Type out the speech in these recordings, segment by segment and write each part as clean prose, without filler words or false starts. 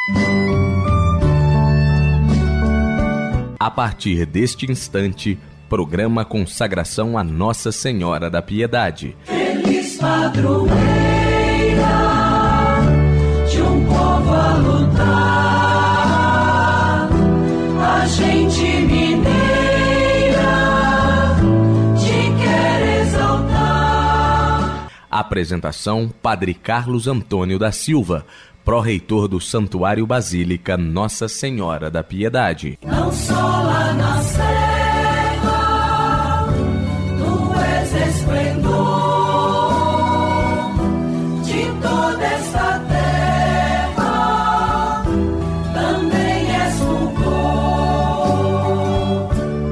A partir deste instante, programa Consagração a Nossa Senhora da Piedade. Feliz padroeira de um povo a lutar, a gente mineira te quer exaltar. Apresentação: Padre Carlos Antônio da Silva, pró-reitor do Santuário Basílica Nossa Senhora da Piedade. Não só lá na serra, tu és esplendor de toda esta terra, também és fulgor.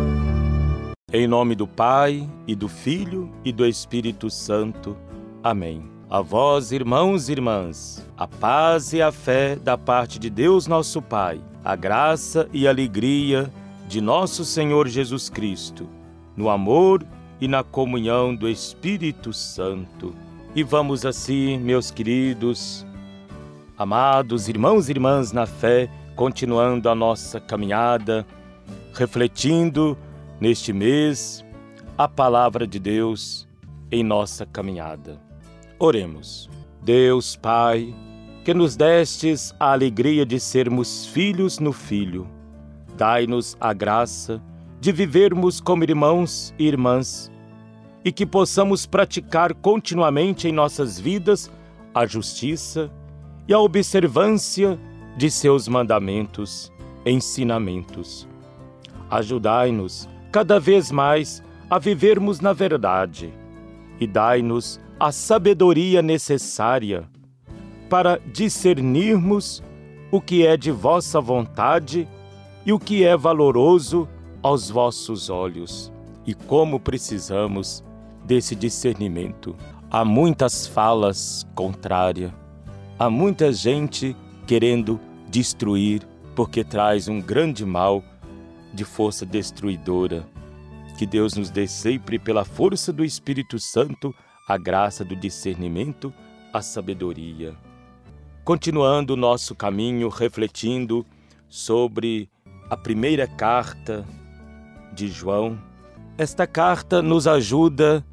Em nome do Pai, e do Filho, e do Espírito Santo. Amém. A vós, irmãos e irmãs, a paz e a fé da parte de Deus nosso Pai, a graça e a alegria de nosso Senhor Jesus Cristo, no amor e na comunhão do Espírito Santo. E vamos assim, meus queridos, amados irmãos e irmãs na fé, continuando a nossa caminhada, refletindo neste mês a palavra de Deus em nossa caminhada. Oremos. Deus Pai, que nos destes a alegria de sermos filhos no Filho, dai-nos a graça de vivermos como irmãos e irmãs e que possamos praticar continuamente em nossas vidas a justiça e a observância de seus mandamentos, ensinamentos. Ajudai-nos cada vez mais a vivermos na verdade e dai-nos a sabedoria necessária para discernirmos o que é de vossa vontade e o que é valoroso aos vossos olhos. E como precisamos desse discernimento. Há muitas falas contrárias, há muita gente querendo destruir porque traz um grande mal de força destruidora. Que Deus nos dê sempre, pela força do Espírito Santo, a graça do discernimento, a sabedoria. Continuando o nosso caminho, refletindo sobre a primeira carta de João, esta carta nos ajuda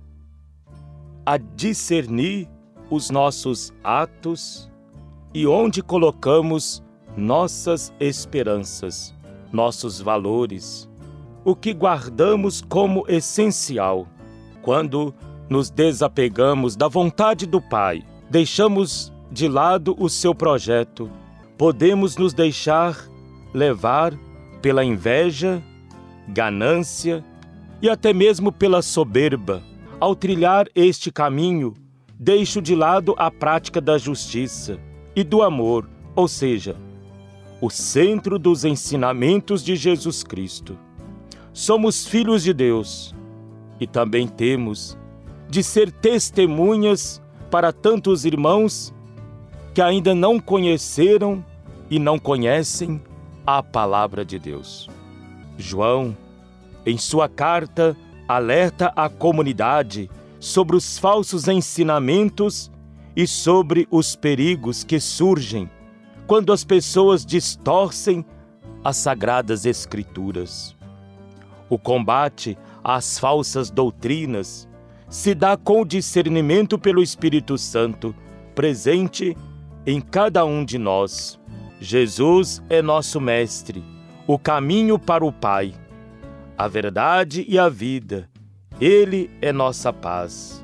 a discernir os nossos atos e onde colocamos nossas esperanças, nossos valores, o que guardamos como essencial. Quando nos desapegamos da vontade do Pai, deixamos de lado o seu projeto, podemos nos deixar levar pela inveja, ganância e até mesmo pela soberba. Ao trilhar este caminho, deixo de lado a prática da justiça e do amor, ou seja, o centro dos ensinamentos de Jesus Cristo. Somos filhos de Deus e também temos de ser testemunhas para tantos irmãos que ainda não conheceram e não conhecem a palavra de Deus. João, em sua carta, alerta a comunidade sobre os falsos ensinamentos e sobre os perigos que surgem quando as pessoas distorcem as sagradas Escrituras. O combate às falsas doutrinas se dá com o discernimento pelo Espírito Santo, presente em cada um de nós. Jesus é nosso Mestre, o caminho para o Pai, a verdade e a vida. Ele é nossa paz.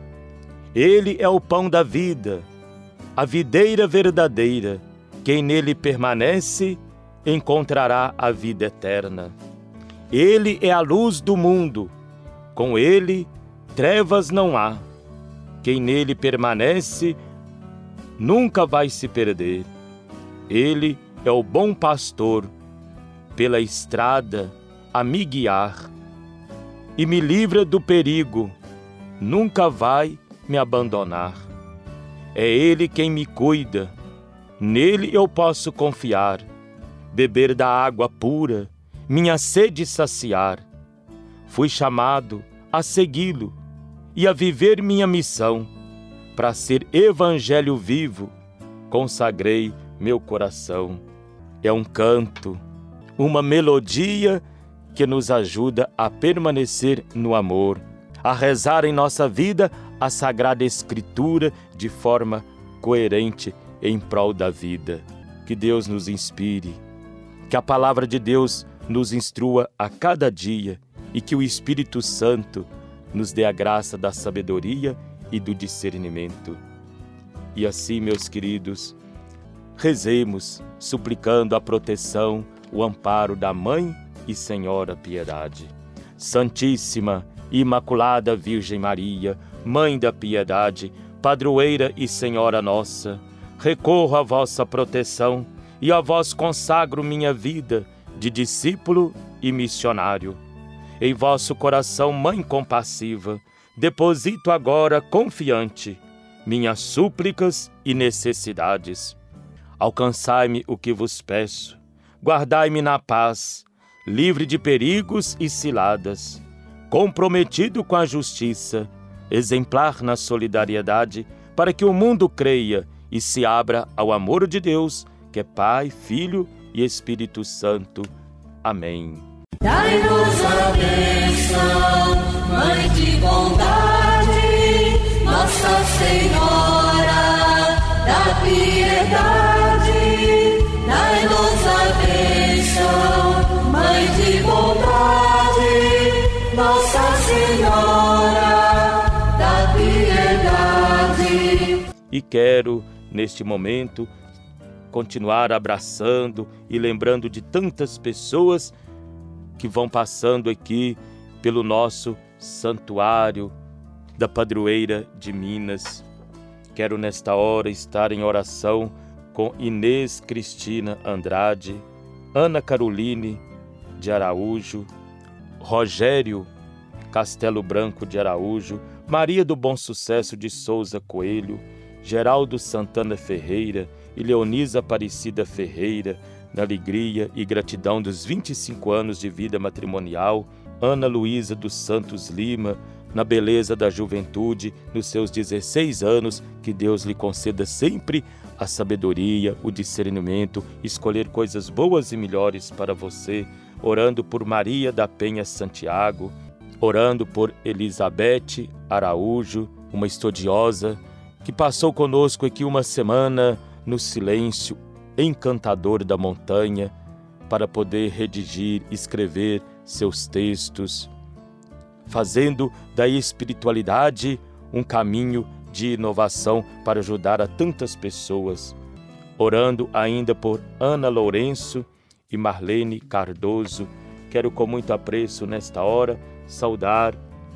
Ele é o pão da vida, a videira verdadeira. Quem nele permanece, encontrará a vida eterna. Ele é a luz do mundo. Com ele, trevas não há. Quem nele permanece nunca vai se perder. Ele é o bom pastor, pela estrada a me guiar, e me livra do perigo, nunca vai me abandonar. É Ele quem me cuida, nele eu posso confiar, beber da água pura, minha sede saciar. Fui chamado a segui-lo e a viver minha missão, para ser evangelho vivo, consagrei meu coração. É um canto, uma melodia que nos ajuda a permanecer no amor, a rezar em nossa vida a Sagrada Escritura de forma coerente em prol da vida. Que Deus nos inspire, que a palavra de Deus nos instrua a cada dia e que o Espírito Santo nos dê a graça da sabedoria e do discernimento. E assim, meus queridos, rezemos, suplicando a proteção, o amparo da Mãe e Senhora Piedade. Santíssima, Imaculada Virgem Maria, Mãe da Piedade, Padroeira e Senhora nossa, recorro à vossa proteção e a vós consagro minha vida de discípulo e missionário. Em vosso coração, Mãe compassiva, deposito agora confiante minhas súplicas e necessidades. Alcançai-me o que vos peço, guardai-me na paz, livre de perigos e ciladas, comprometido com a justiça, exemplar na solidariedade, para que o mundo creia e se abra ao amor de Deus, que é Pai, Filho e Espírito Santo. Amém. Dai-nos a bênção, Mãe de bondade, Nossa Senhora da Piedade. Dai-nos a bênção, Mãe de bondade, Nossa Senhora da Piedade. E quero, neste momento, continuar abraçando e lembrando de tantas pessoas que vão passando aqui pelo nosso santuário da Padroeira de Minas. Quero nesta hora estar em oração com Inês Cristina Andrade, Ana Caroline de Araújo, Rogério Castelo Branco de Araújo, Maria do Bom Sucesso de Souza Coelho, Geraldo Santana Ferreira e Leonisa Aparecida Ferreira, na alegria e gratidão dos 25 anos de vida matrimonial, Ana Luísa dos Santos Lima, na beleza da juventude, nos seus 16 anos, que Deus lhe conceda sempre a sabedoria, o discernimento, escolher coisas boas e melhores para você, orando por Maria da Penha Santiago, orando por Elizabeth Araújo, uma estudiosa, que passou conosco aqui uma semana no silêncio encantador da montanha, para poder redigir, escrever seus textos, fazendo da espiritualidade um caminho de inovação para ajudar a tantas pessoas. Orando ainda por Ana Lourenço e Marlene Cardoso, quero com muito apreço nesta hora saudar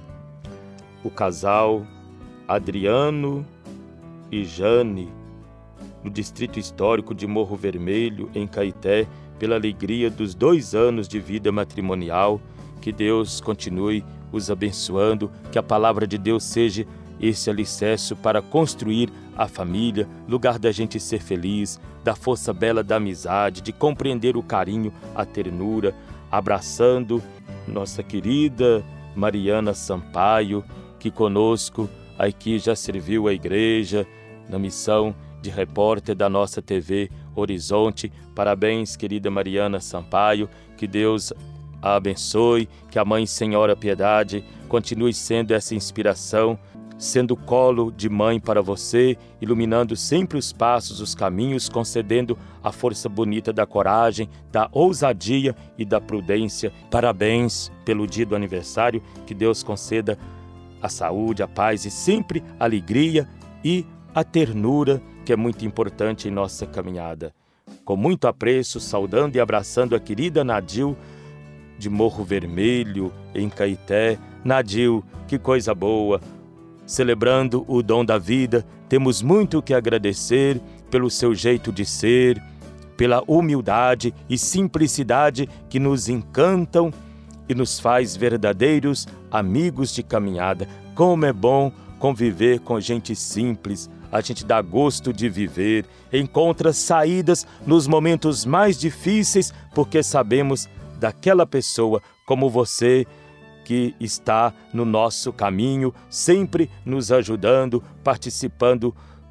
o casal Adriano e Jane, no Distrito Histórico de Morro Vermelho, em Caeté, pela alegria dos 2 anos de vida matrimonial. Que Deus continue os abençoando, que a palavra de Deus seja esse alicerce para construir a família, lugar da gente ser feliz, da força bela da amizade, de compreender o carinho, a ternura, abraçando nossa querida Mariana Sampaio, que conosco aqui já serviu a igreja na missão de repórter da nossa TV Horizonte. Parabéns, querida Mariana Sampaio, que Deus a abençoe, que a Mãe Senhora Piedade continue sendo essa inspiração, sendo colo de mãe para você, iluminando sempre os passos, os caminhos, concedendo a força bonita da coragem, da ousadia e da prudência. Parabéns pelo dia do aniversário, que Deus conceda a saúde, a paz e sempre a alegria e a ternura, que é muito importante em nossa caminhada. Com muito apreço, saudando e abraçando a querida Nadil, de Morro Vermelho, em Caeté. Nadil, que coisa boa! Celebrando o dom da vida, temos muito que agradecer pelo seu jeito de ser, pela humildade e simplicidade que nos encantam e nos faz verdadeiros amigos de caminhada. Como é bom conviver com gente simples, a gente dá gosto de viver, encontra saídas nos momentos mais difíceis, porque sabemos daquela pessoa como você, que está no nosso caminho, sempre nos ajudando, participando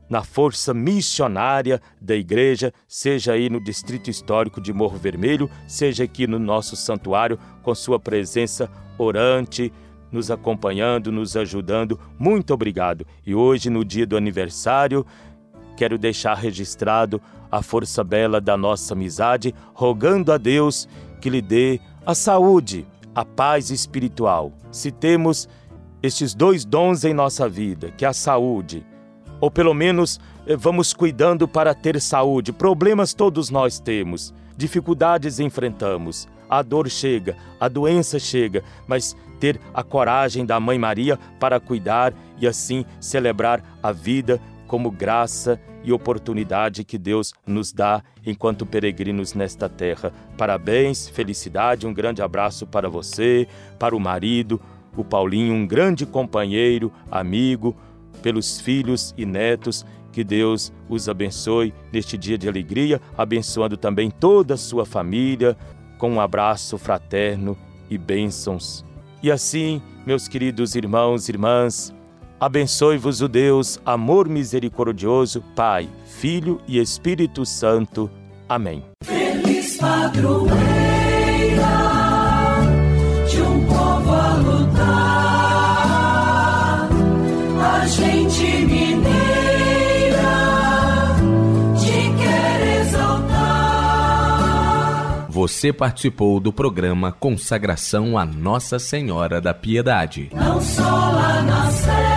na força missionária da Igreja, seja aí no Distrito Histórico de Morro Vermelho, seja aqui no nosso santuário, com sua presença orante, nos acompanhando, nos ajudando. Muito obrigado. E hoje, no dia do aniversário, quero deixar registrado a força bela da nossa amizade, rogando a Deus que lhe dê a saúde, a paz espiritual. Se temos estes dois dons em nossa vida, que é a saúde, ou pelo menos vamos cuidando para ter saúde. Problemas todos nós temos, dificuldades enfrentamos, a dor chega, a doença chega, mas ter a coragem da Mãe Maria para cuidar e assim celebrar a vida como graça e oportunidade que Deus nos dá enquanto peregrinos nesta terra. Parabéns, felicidade, um grande abraço para você, para o marido, o Paulinho, um grande companheiro, amigo, pelos filhos e netos. Que Deus os abençoe neste dia de alegria, abençoando também toda a sua família, com um abraço fraterno e bênçãos. E assim, meus queridos irmãos e irmãs, abençoe-vos o Deus, amor misericordioso, Pai, Filho e Espírito Santo. Amém. Feliz padroeira de um povo a lutar, a gente mineira te quer exaltar. Você participou do programa Consagração a Nossa Senhora da Piedade. Não só lá na Sé